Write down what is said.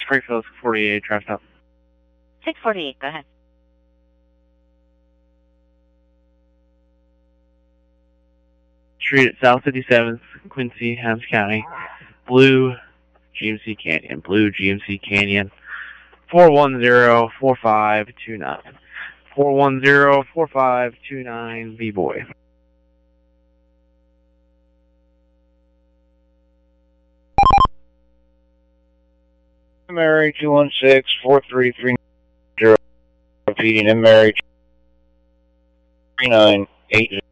Springfield 48, traffic stop. 648, go ahead. Street at South 57th, Quincy, Adams County. Blue GMC Canyon. Blue GMC Canyon. 410-4529. 410-4529, B-Boy. Mary 216-4330, repeating, Mary 3980.